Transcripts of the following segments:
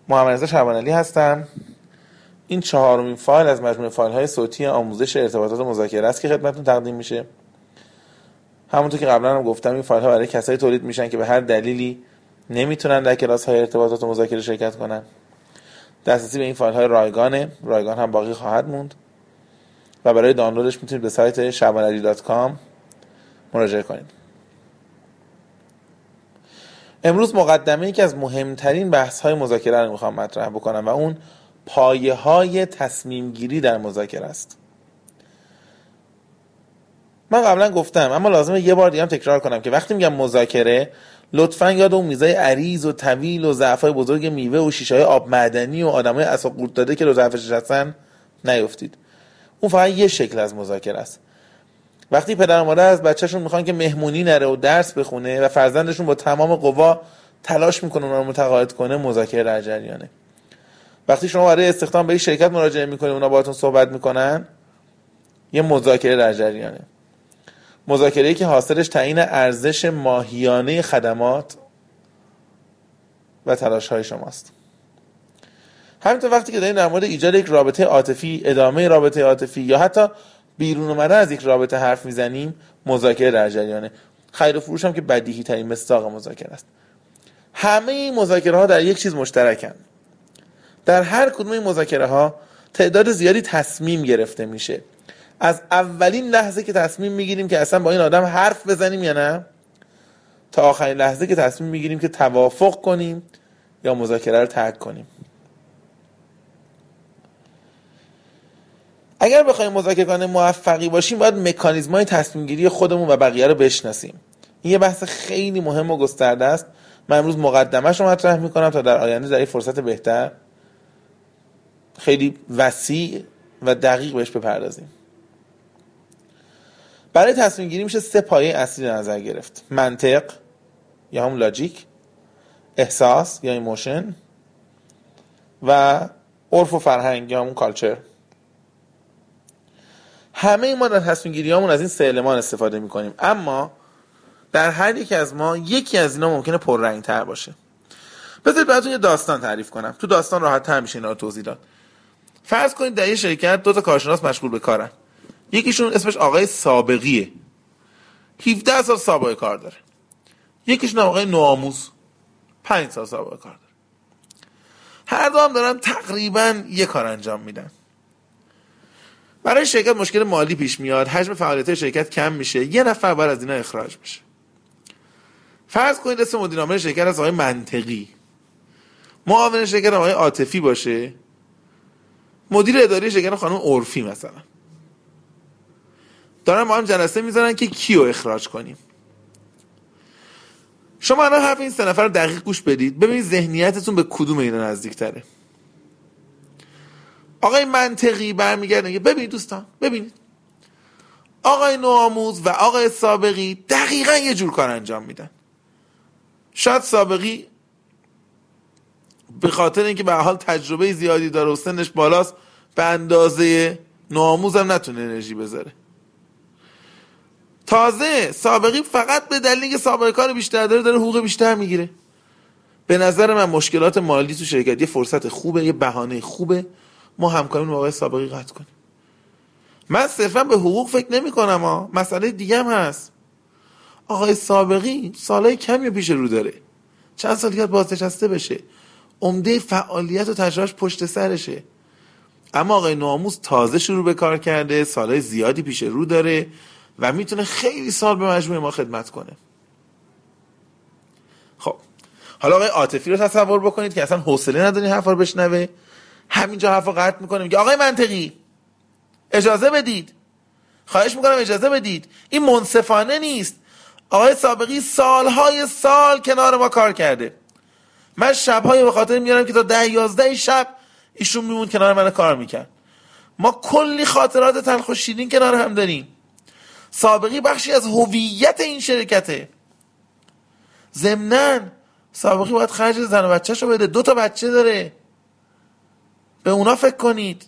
محمدرضا شعبانعلی هستم. این 4مین فایل از مجموعه فایل‌های صوتی آموزش ارتباطات و مذاکره است که خدمتتون تقدیم میشه. همونطور که قبلا هم گفتم این فایل‌ها برای کسایی تولید میشن که به هر دلیلی نمیتونن در کلاس‌های ارتباطات و مذاکره شرکت کنن. دسترسی به این فایل‌های رایگان هم باقی خواهد موند و برای دانلودش میتونید به سایت shabanali.com مراجعه کنید. امروز مقدمه یکی از مهمترین بحث‌های مذاکره رو میخوام مطرح بکنم و اون پایه‌های تصمیم گیری در مذاکره است. من قبلا گفتم اما لازمه یه بار دیگه هم تکرار کنم که وقتی میگم مذاکره لطفاً یاد اون میزای عریض و طویل و ضعف‌های بزرگ میوه و شیشه‌های آب معدنی و آدمای اعصاب قورت داده که رو ضعفش نشستن نیفتید. اون فقط یه شکل از مذاکره است. وقتی پدر و مادر از بچه‌شون میخوان که مهمونی نره و درس بخونه و فرزندشون با تمام قوا تلاش میکنه اونها رو متقاعد کنه، مذاکره در جریانه. وقتی شما برای استخدام به یک شرکت مراجعه میکنید اونا باهاتون صحبت میکنن، یه مذاکره در جریانه. مذاکره‌ای که حاصلش تعیین ارزش ماهیانه خدمات و تلاش‌های شماست. همینطور وقتی که دارین در مورد ایجاد یک رابطه عاطفی، ادامه رابطه عاطفی یا حتی بیرون اومدن از یک رابطه حرف میزنیم، مذاکره در جریانه. خرید و فروش هم که بدیهی ترین مصداق مذاکره است. همه این مذاکره ها در یک چیز مشترکن. در هر کدوم این مذاکره ها تعداد زیادی تصمیم گرفته میشه. از اولین لحظه که تصمیم میگیریم که اصلا با این آدم حرف بزنیم یا نه، تا آخرین لحظه که تصمیم میگیریم که توافق کنیم یا مذاکره رو ترک کنیم. اگر بخوایم مذاکره کننده موفقی باشیم باید مکانیزم‌های تصمیم گیری خودمون و بقیه رو بشناسیم. این یه بحث خیلی مهم و گسترده است. من امروز مقدمه‌اش رو مطرح می‌کنم تا در آینده در این فرصت بهتر خیلی وسیع و دقیق بهش بپردازیم. برای تصمیم گیری میشه 3 پایه اصلی در نظر گرفت: منطق یا هم لاجیک، احساس یا ایموشن و عرف و فرهنگ یا همون کالچر. همه ما در تصمیم گیری هامون از این 3 المان استفاده میکنیم، اما در هر یک از ما یکی از اینا ممکنه پررنگ تر باشه. بذارید براتون یه داستان تعریف کنم. تو داستان راحت تر میشه اینا رو توضیح داد. فرض کنید در یه شرکت 2 تا کارشناس مشغول به کارن. یکیشون اسمش آقای سابقیه، 17 سال سابقه کار داره. یکیشون آقای نوآموز، 5 سال سابقه کار داره. هر دو هم دارن تقریبا یه کار انجام میدن. برای شرکت مشکل مالی پیش میاد، حجم فعالیت شرکت کم میشه، یه نفر باید از اینا اخراج بشه. فرض کنید اسم مدیر عامل شرکت از آقای منطقی، معاون شرکت آقای عاطفی باشه، مدیر اداری شرکت خانم عرفی مثلا. دارن با هم جلسه میذارن که کیو اخراج کنیم. شما الان حرف این 3 نفر رو دقیق گوش بدید، ببینید ذهنیتتون به کدوم اینا نزدیک تره. آقای منطقی برمیگرده میگه ببینید دوستان، ببینید آقای نوآموز و آقای سابقی دقیقاً یه جور کار انجام میدن. شاید سابقی به خاطر اینکه به حال تجربه زیادی داره و سنش بالاست به اندازه نوآموز هم نتونه انرژی بذاره. تازه سابقی فقط به دلیل اینکه سابقه کار بیشتر داره حقوق بیشتر میگیره. به نظر من مشکلات مالی تو شرکت یه فرصت خوبه، یه بهانه خوبه ما همکاری با آقای سابقی قطع کنیم. من صرفا به حقوق فکر نمی کنم مسئله دیگه هم هست. آقای سابقی سالهای کمی پیش رو داره، چند سال دیگه بازنشسته بشه، عمده فعالیت و تجربهش پشت سرشه. اما آقای نوآموز تازه شروع به کار کرده، سالهای زیادی پیش رو داره و میتونه خیلی سال به مجموعه ما خدمت کنه. خب حالا آقای عاطفی رو تصور بکنید که اصلا حوصله نداره حرفا رو بشنوه، همینجا حرفا قطع میکنه، میگه آقای منطقی اجازه بدید، خواهش میکنم اجازه بدید، این منصفانه نیست. آقای سابقی سالهای سال کنار ما کار کرده، من شبهای به خاطر میارم که تا 10-11 شب ایشون میمون کنار من کار میکرد. ما کلی خاطرات تلخ و شیرین کنار هم داریم. سابقی بخشی از هویت این شرکته. ضمناً سابقی باید خرج زن و بچه‌شو بده، 2 تا بچه داره، به اونا فکر کنید.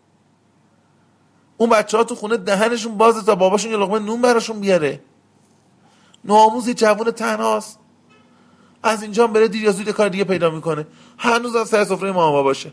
اون بچه‌ها تو خونه دهنشون بازه تا باباشون یه لقمه نون براشون بیاره. نوآموزی جوون تنهاست، از اینجا بره دیر یا زود کار دیگه پیدا میکنه، هنوز از سر سفره ماما باشه.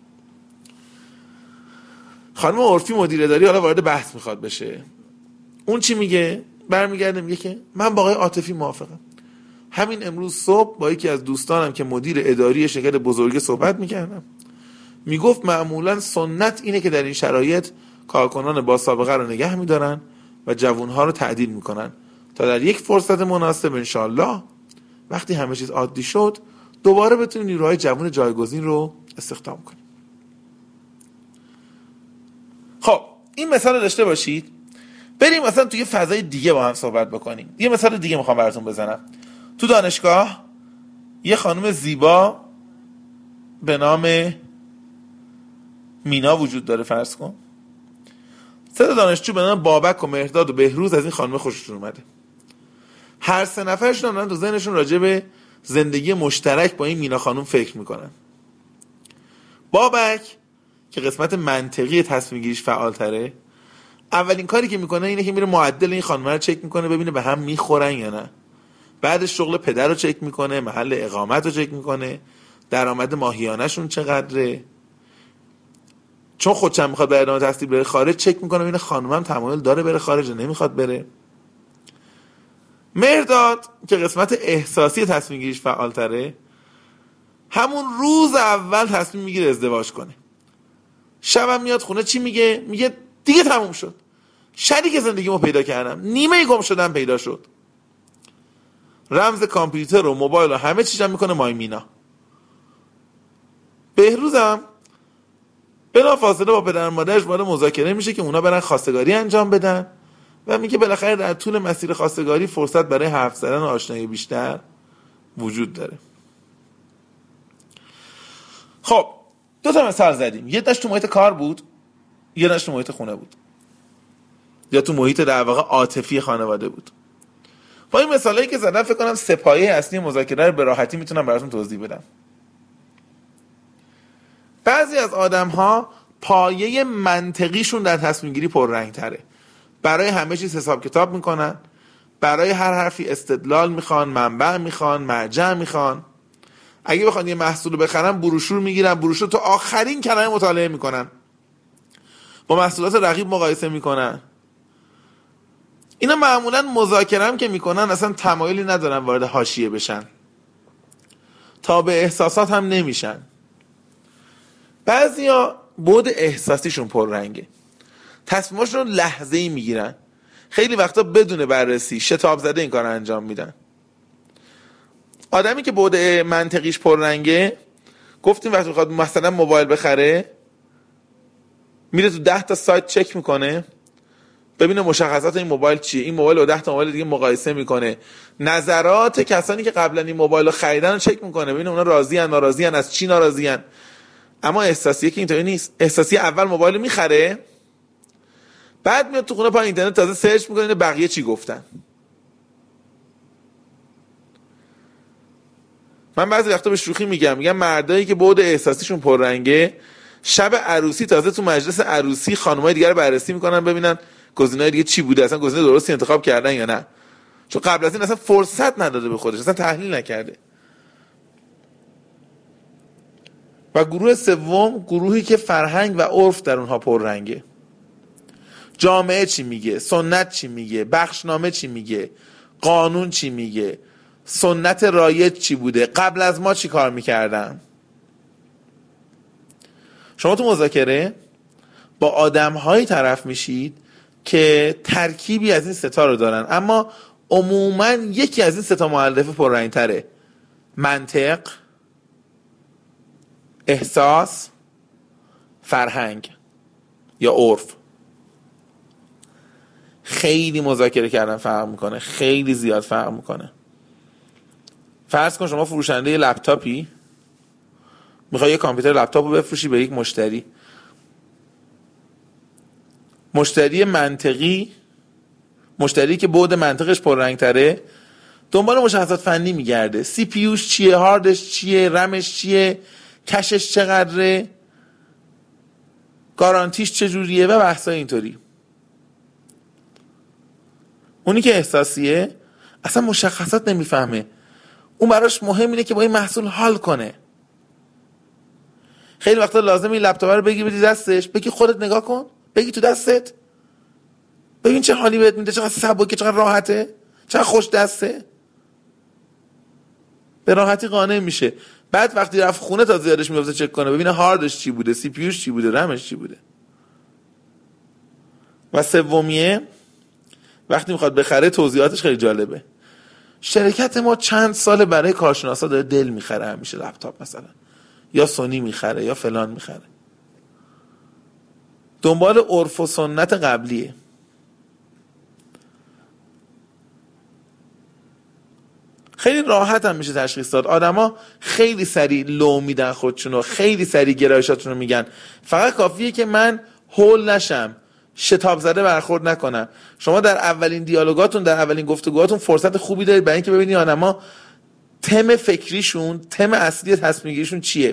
خانم عرفی مدیر اداری حالا وارد بحث میخواد بشه. اون چی میگه؟ برمیگرده میگه که من با آقای عاطفی موافقم. همین امروز صبح با یکی از دوستانم که مدیر اداری شرکت بزرگ صحبت میکردم، میگفت معمولا سنت اینه که در این شرایط کارکنان با سابقه رو نگه میدارن و جوانها رو تعدیل میکنن تا در یک فرصت مناسب انشالله وقتی همه چیز عادی شد دوباره بتونیم نیروهای جوان جایگزین رو استخدام کنیم. خب این مثال رو داشته باشید. بریم مثلا توی فضای دیگه با هم صحبت بکنیم. یه مثال دیگه میخوام براتون بزنم. تو دانشگاه یه خانم زیبا به نام مینا وجود داره. فرض کن 3 دانشجو به نام بابک و مهرداد و بهروز از این خانم خوششون اومده. هر 3 نفرشون دارن تو ذهنشون راجع به زندگی مشترک با این مینا خانم فکر میکنن. بابک که قسمت منطقی تصمیم گیریش فعال تره، اولین کاری که میکنه اینه که میره معدل این خانم رو چک میکنه ببینه به هم میخورن یا نه. بعدش شغل پدر رو چک میکنه، محل اقامت رو چک میکنه، درآمد ماهیانه شون چقدره. چون خودشم میخواد به ادامه تحصیل بره خارج، چک میکنه ببینه خانومم تمایل داره بره خارج یا نمیخواد بره. مهرداد که قسمت احساسی تصمیم گیریش فعال تره، همون روز اول تصمیم میگیره ازدواج کنه. شبم میاد خونه چی میگه؟ میگه دیگه تموم شد، شریک زندگیمو پیدا کردم، نیمه گم شدم پیدا شد. رمز کامپیوتر و موبایل و همه چیزم میکنه مای مینا. بهروزم بلافاصله با پدر و مادرش وارد مذاکره میشه که اونا برن خواستگاری انجام بدن و میگه بالاخره در طول مسیر خواستگاری فرصت برای حرف زدن و آشنایی بیشتر وجود داره. خب 2 تا مثال زدیم. یه داشت تو محیط کار بود، یه داشت تو محیط خونه بود، یا تو محیط در واقع عاطفی خانواده بود. با این مثالایی که زدم فکر کنم 3 پایه اصلی مذاکره رو به راحتی میتونم براتون توضیح بدم. بعضی از آدم‌ها پایه منطقیشون در تصمیم گیری پررنگ تره. برای همه چیز حساب کتاب میکنن، برای هر حرفی استدلال میخوان، منبع میخوان، مرجع میخوان. اگه بخوان یه محصول رو بخرن بروشور میگیرن، بروشور تو آخرین کلمه مطالعه میکنن، با محصولات رقیب مقایسه میکنن. اینا معمولا مذاکره هم که میکنن اصلا تمایلی ندارن وارد حاشیه بشن، تا به احساسات هم نمیشن. بعضیا بعد احساسیشون پررنگه، تصمیماشون رو لحظه‌ای میگیرن، خیلی وقتا بدون بررسی شتاب زده این کار رو انجام میدن. آدمی که بعد منطقیش پررنگه، گفتیم وقتی بخواد مثلا موبایل بخره میره تو 10 تا سایت چک میکنه ببینه مشخصات این موبایل چیه، این موبایل با 10 تا موبایل دیگه مقایسه میکنه، نظرات کسانی که قبلا این موبایل رو خریدن رو چک میکنه ببینه اونا راضی ان ناراضی ان، از چی ناراضی ان. اما احساسیه که اینطوری نیست. احساسی اول موبایل رو میخره، بعد میاد تو خونه پای اینترنت تازه سرچ میکنه بقیه چی گفتن. من بعضی وقتا به شوخی میگم مردایی که بعد احساسیشون پررنگه، شب عروسی تازه تو مجلس عروسی خانمای دیگه رو بررسی میکنن ببینن گزینه‌های دیگه چی بوده، اصلا گزینه درستی انتخاب کردن یا نه، چون قبل از این اصلا فرصت نداده به خودش، اصلا تحلیل نکرده. و گروه سوم، گروهی که فرهنگ و عرف در اونها پررنگه. جامعه چی میگه، سنت چی میگه، بخشنامه چی میگه، قانون چی میگه، سنت رایج چی بوده، قبل از ما چی کار میکردن. شما تو مذاکره با آدم‌هایی طرف میشید که ترکیبی از این 3 تا رو دارن، اما عموماً یکی از این 3 تا مؤلفه پررنگ‌تره: منطق، احساس، فرهنگ یا عرف. خیلی مذاکره کردن فرق میکنه، خیلی زیاد فرق میکنه. فرض کن شما فروشنده لپتاپی، میخوای یه کامپیوتر لپتاپ رو بفروشی به یک مشتری. مشتری منطقی، مشتری که بعد منطقش پررنگ تره، دنبال مشخصات فنی میگرده. سی پی یوش چیه، هاردش چیه، رمش چیه، کشش چقدره، گارانتیش چجوریه و بحثای اینطوری. اونی که احساسیه اصلا مشخصات نمیفهمه، اون براش مهم اینه که با این محصول حال کنه. خیلی وقتا لازمه این لپتاپ رو بگی بدی دستش، بگی خودت نگاه کن، بگی تو دستت، ببین چه حالی بهت میده، چقدر سبکه، چقدر راحته، چقدر خوش دسته. به راحتی قانع میشه. بعد وقتی رفت خونه تا زیادش میفته چک کنه ببینه هاردش چی بوده، سی پی یوش چی بوده، رمش چی بوده. و سومیه وقتی میخواد بخره توضیحاتش خیلی جالبه. شرکت ما چند سال برای کارشناسا داره دل میخره، همیشه لپتاپ مثلا یا سونی میخره یا فلان میخره، دنبال عرف و سنت قبلیه. خیلی راحت هم میشه تشخیص داد. آدما خیلی سریع لو میدن خودشونو، خیلی سریع گرایشاتونو میگن. فقط کافیه که من هول نشم، شتاب زده برخورد نکنم. شما در اولین دیالوگاتون، در اولین گفتگوهاتون فرصت خوبی دارید برای اینکه ببینید آدما تم فکریشون، تم اصلی تصمیم گیریشون چیه.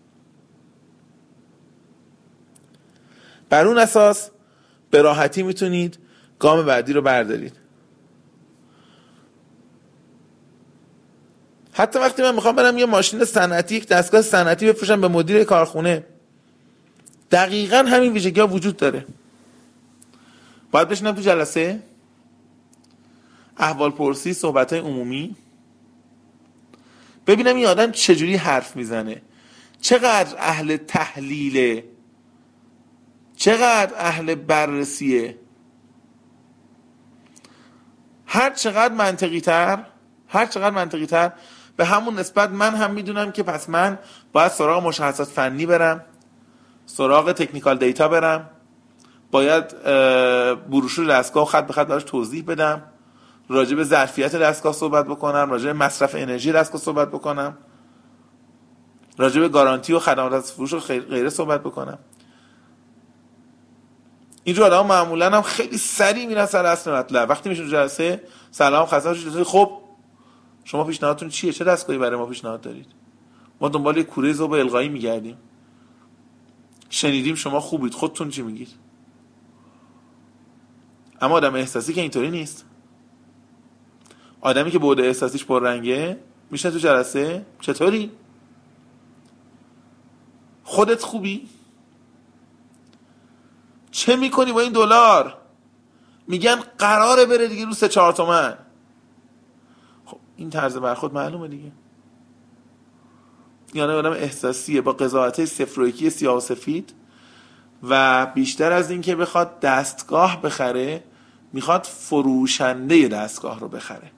بر اون اساس به راحتی میتونید گام بعدی رو بردارید. حتی وقتی من میخوام برم یه ماشین صنعتی، یک دستگاه صنعتی بفروشم به مدیر کارخونه، دقیقاً همین ویژگی‌ها وجود داره. باید بشینم تو جلسه احوال پرسی، صحبت‌های عمومی، ببینم این آدم چجوری حرف میزنه، چقدر اهل تحلیله، چقدر اهل بررسیه. هر چقدر منطقی تر به همون نسبت من هم میدونم که پس من باید سراغ مشخصات فنی برم، سراغ تکنیکال دیتا برم، باید بروشور دستگاه خط به خط براش توضیح بدم، راجع به ظرفیت دستگاه صحبت بکنم، راجع به مصرف انرژی دستگاه صحبت بکنم، راجع به گارانتی و خدمات از فروش و غیره صحبت بکنم. اینجور آدم معمولا هم خیلی سریع میرن سر اصل مطلب. وقتی میشون جلسه سلام خسته باشید، خب شما پیشنهادتون چیه؟ چه دستگاهی برای ما پیشنهاد دارید؟ ما دنبال کوره ذوب القایی میگردیم، شنیدیم شما خوبید، خودتون چی میگید؟ اما آدم احساسی که اینطوری نیست. آدمی که بعد احساسیش پررنگه میشه تو جلسه چطوری؟ خودت خوبی؟ چه میکنی با این دلار؟ میگن قراره بره دیگه رو 3-4 تومن. خب این طرز برخورد معلومه دیگه. یعنی آدم احساسیه با قضاوت‌های 0 و 1 سیاه و سفید، و بیشتر از این که بخواد دستگاه بخره میخواد فروشنده دستگاه رو بخره.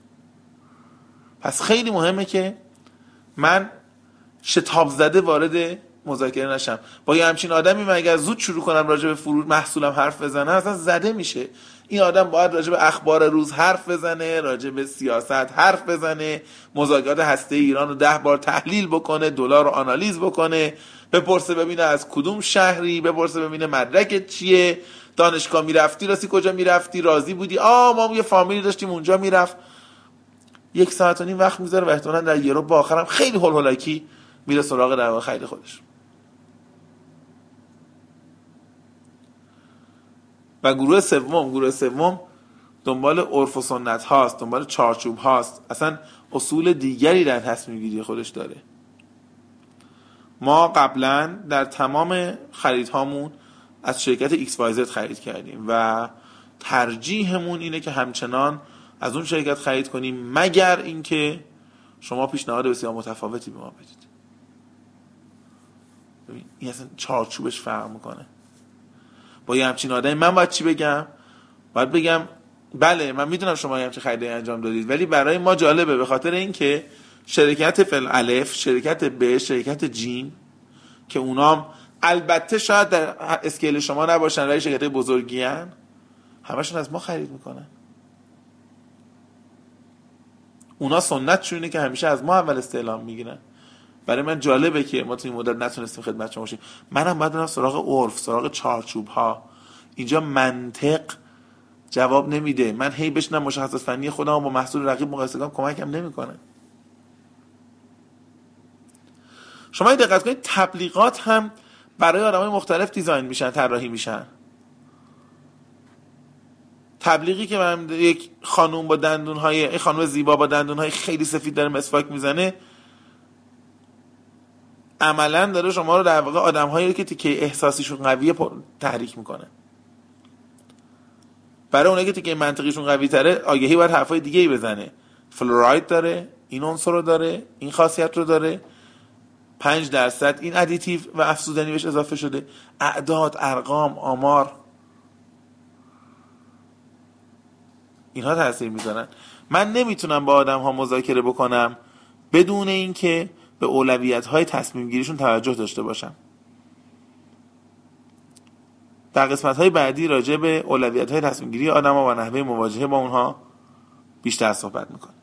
پس خیلی مهمه که من شتاب زده وارد مذاکره نشم. با یه همچین آدمی من اگر زود شروع کنم راجع به فروش محصولم حرف بزنم اصلا زده میشه. این آدم باید راجع به اخبار روز حرف بزنه، راجع به سیاست حرف بزنه، مذاکرات هسته ایران رو 10 بار تحلیل بکنه، دلار رو آنالیز بکنه، بپرسه ببینه از کدوم شهری، بپرسه ببینه مدرکت چیه، دانشگاه میرفتی، راستی کجا میرفتی، راضی بودی، ما یه فامیلی داشتیم اونجا میرفت. 1.5 ساعت وقت میذاره و احتمالاً در یه رو با آخرم خیلی هولکی میره سراغ در واقع خرید خودش. و گروه سوم دنبال عرف و سنت هاست، دنبال چارچوب هاست، اصلا اصول دیگری در تصمیم گیری خودش داره. ما قبلا در تمام خریدهامون از شرکت XYZ خرید کردیم و ترجیحمون اینه که همچنان از اون شرکت خرید کنیم، مگر اینکه شما پیشنهاد بسیار متفاوتی به ما بدید. ببین این اصلا چارچوبش فرق میکنه. با یه همچین آدمی من باید چی بگم؟ باید بگم بله من میدونم شما یه همچین خریدی انجام دادید، ولی برای ما جالبه به خاطر اینکه شرکت فل الف، شرکت ب، شرکت جیم که اونام البته شاید در اسکیل شما نباشن ولی شرکت بزرگی هن، همشون از ما خرید میکنن. اونا سنت اینه که همیشه از ما اول استعلام میگیرن. برای من جالبه که ما تو این مدت نتونستیم خدمت شما باشیم. منم باید برم سراغ عرف، سراغ چارچوب ها. اینجا منطق جواب نمیده. من هی بشنم مشخصات فنی خودم با محصول رقیب مقایسه کنم کمکم نمیکنه. شما دقت کنید تبلیغات هم برای آدمای مختلف دیزاین میشن، طراحی میشن. تبلیغی که من یک خانم با دندونهای خانم زیبا با دندونهای خیلی سفید داره مسواک میزنه، عملا داره شما رو در واقع آدم‌هایی که تیکه احساسیشون قویه تحریک میکنه. برای اونایی که تیکه منطقیشون قوی تره آگهی باید حرفای دیگه ای بزنه. فلوراید داره، این عنصر رو داره، این خاصیت رو داره، 5% این ادیتیو و افزودنی بهش اضافه شده. اعداد، ارقام، آمار، اینها تاثیر میذارن. من نمیتونم با آدم ها مذاکره بکنم بدون اینکه به اولویت های تصمیم گیریشون توجه داشته باشم. در قسمت های بعدی راجع به اولویت های تصمیم گیری آدم ها و نحوه مواجهه با اونها بیشتر صحبت میکنم.